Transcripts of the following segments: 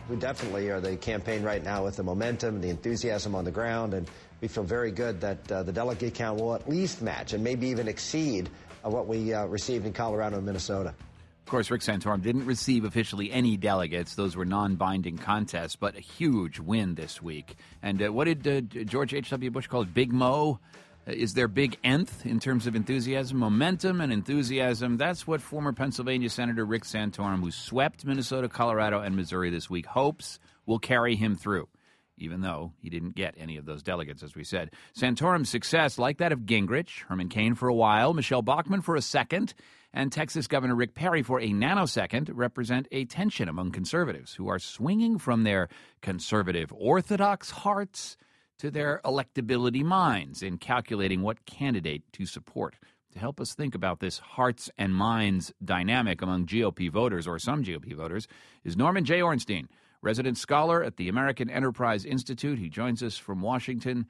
We definitely are the campaign right now with the momentum, the enthusiasm on the ground, and we feel very good that the delegate count will at least match and maybe even exceed what we received in Colorado and Minnesota. Of course, Rick Santorum didn't receive officially any delegates. Those were non-binding contests, but a huge win this week. And what did George H.W. Bush call it? Big Mo? Is there big nth in terms of enthusiasm? Momentum and enthusiasm. That's what former Pennsylvania Senator Rick Santorum, who swept Minnesota, Colorado, and Missouri this week, hopes will carry him through, even though he didn't get any of those delegates, as we said. Santorum's success, like that of Gingrich, Herman Cain for a while, Michelle Bachmann for a second, and Texas Governor Rick Perry for a nanosecond, represent a tension among conservatives who are swinging from their conservative orthodox hearts to their electability minds in calculating what candidate to support. To help us think about this hearts and minds dynamic among GOP voters, or some GOP voters, is Norman J. Ornstein, resident scholar at the American Enterprise Institute. He joins us from Washington.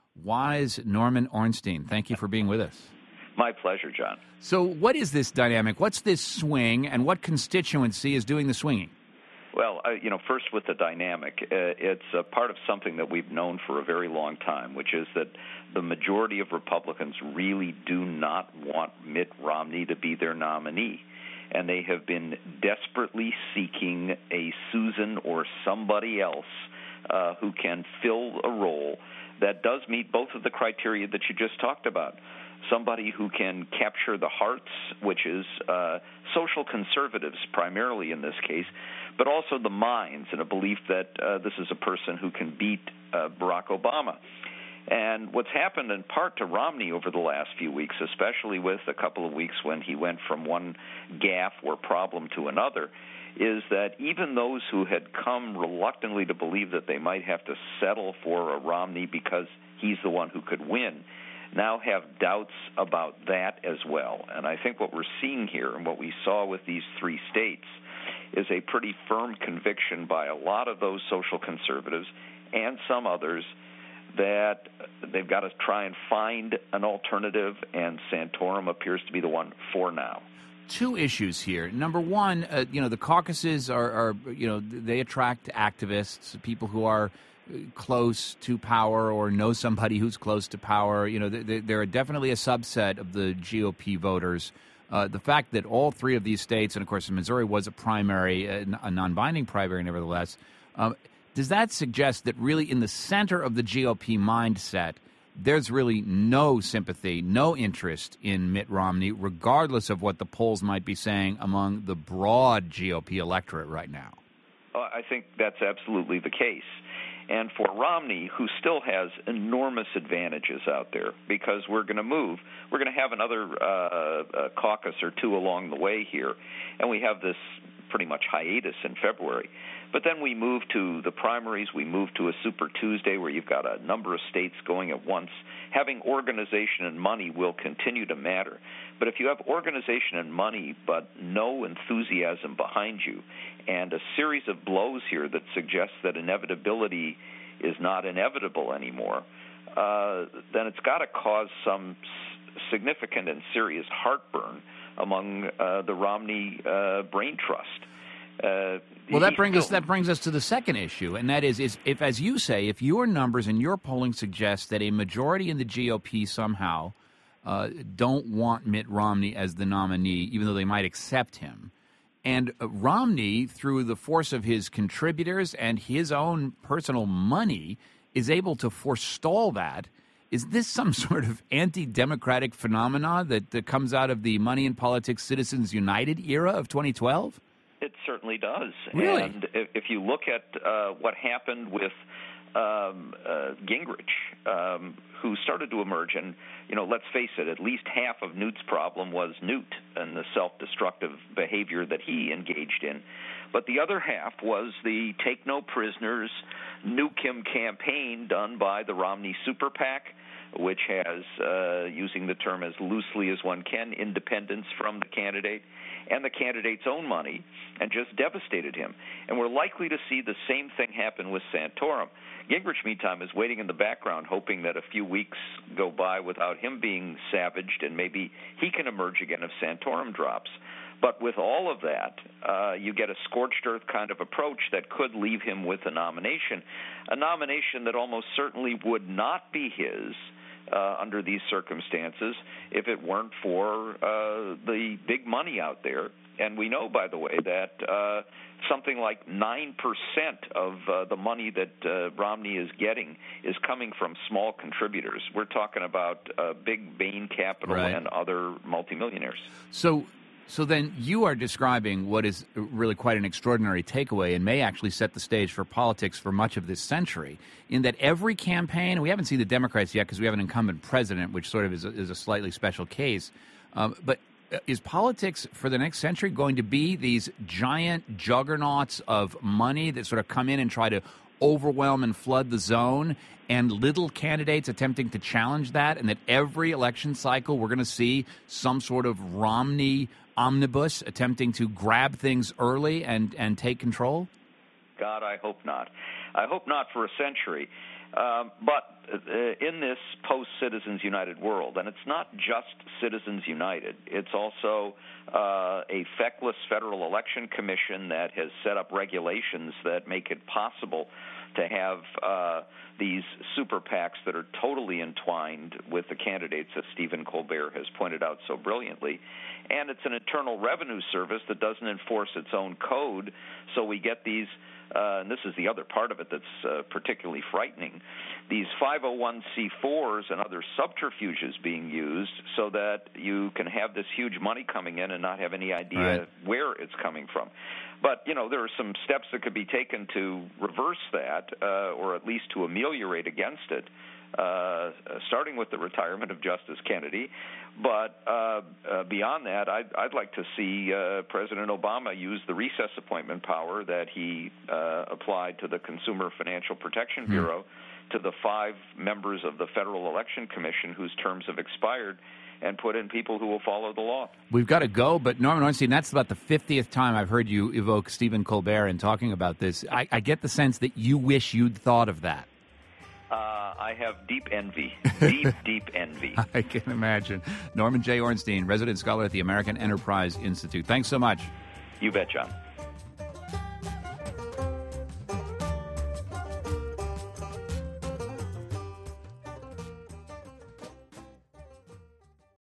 Wise Norman Ornstein, thank you for being with us. My pleasure, John. So what is this dynamic? What's this swing, and what constituency is doing the swinging? Well, first with the dynamic, it's a part of something that we've known for a very long time, which is that the majority of Republicans really do not want Mitt Romney to be their nominee. And they have been desperately seeking a Susan or somebody else who can fill a role that does meet both of the criteria that you just talked about. Somebody who can capture the hearts, which is social conservatives primarily in this case, but also the minds, and a belief that this is a person who can beat Barack Obama. And what's happened in part to Romney over the last few weeks, especially with a couple of weeks when he went from one gaffe or problem to another, is that even those who had come reluctantly to believe that they might have to settle for a Romney because he's the one who could win, now have doubts about that as well. And I think what we're seeing here and what we saw with these three states is a pretty firm conviction by a lot of those social conservatives and some others that they've got to try and find an alternative, and Santorum appears to be the one for now. Two issues here. Number one, the caucuses are they attract activists, people who are close to power or know somebody who's close to power. They're definitely a subset of the GOP voters. The fact that all three of these states, and of course Missouri was a primary, a non-binding primary nevertheless, does that suggest that really in the center of the GOP mindset, there's really no sympathy, no interest in Mitt Romney, regardless of what the polls might be saying among the broad GOP electorate right now? I think that's absolutely the case. And for Romney, who still has enormous advantages out there, because we're going to have another caucus or two along the way here, and we have this pretty much hiatus in February. But then we move to the primaries, we move to a Super Tuesday where you've got a number of states going at once. Having organization and money will continue to matter. But if you have organization and money but no enthusiasm behind you, and a series of blows here that suggests that inevitability is not inevitable anymore, then it's got to cause some significant and serious heartburn among the Romney brain trust. Well, that brings us to the second issue, and that is if, as you say, if your numbers and your polling suggest that a majority in the GOP somehow don't want Mitt Romney as the nominee, even though they might accept him, and Romney, through the force of his contributors and his own personal money, is able to forestall that, is this some sort of anti-democratic phenomena that comes out of the Money in Politics Citizens United era of 2012? It certainly does. Really? And if you look at what happened with Gingrich, who started to emerge, and, let's face it, at least half of Newt's problem was Newt and the self-destructive behavior that he engaged in. But the other half was the take no prisoners, nuke him campaign done by the Romney Super PAC, which has, using the term as loosely as one can, independence from the candidate and the candidate's own money, and just devastated him. And we're likely to see the same thing happen with Santorum. Gingrich, meantime, is waiting in the background, hoping that a few weeks go by without him being savaged, and maybe he can emerge again if Santorum drops. But with all of that, you get a scorched earth kind of approach that could leave him with a nomination that almost certainly would not be his under these circumstances if it weren't for the big money out there. And we know, by the way, that something like 9% of the money that Romney is getting is coming from small contributors. We're talking about big Bain Capital and other multimillionaires. So then you are describing what is really quite an extraordinary takeaway and may actually set the stage for politics for much of this century, in that every campaign, we haven't seen the Democrats yet because we have an incumbent president, which sort of is a slightly special case, but is politics for the next century going to be these giant juggernauts of money that sort of come in and try to overwhelm and flood the zone, and little candidates attempting to challenge that, and that every election cycle we're going to see some sort of Romney omnibus attempting to grab things early and take control? God, I hope not. I hope not for a century. But in this post-Citizens United world, and it's not just Citizens United, it's also a feckless Federal Election Commission that has set up regulations that make it possible to have these super PACs that are totally entwined with the candidates, as Stephen Colbert has pointed out so brilliantly. And it's an Internal Revenue Service that doesn't enforce its own code, so we get these and this is the other part of it that's particularly frightening, these 501c4s and other subterfuges being used so that you can have this huge money coming in and not have any idea where it's coming from. But, there are some steps that could be taken to reverse that or at least to ameliorate against it, starting with the retirement of Justice Kennedy. But beyond that, I'd like to see President Obama use the recess appointment power that he applied to the Consumer Financial Protection Bureau to the 5 members of the Federal Election Commission whose terms have expired, and put in people who will follow the law. We've got to go, but Norman Ornstein, that's about the 50th time I've heard you evoke Stephen Colbert in talking about this. I get the sense that you wish you'd thought of that. I have deep envy, deep envy. I can imagine. Norman J. Ornstein, resident scholar at the American Enterprise Institute. Thanks so much. You bet, John.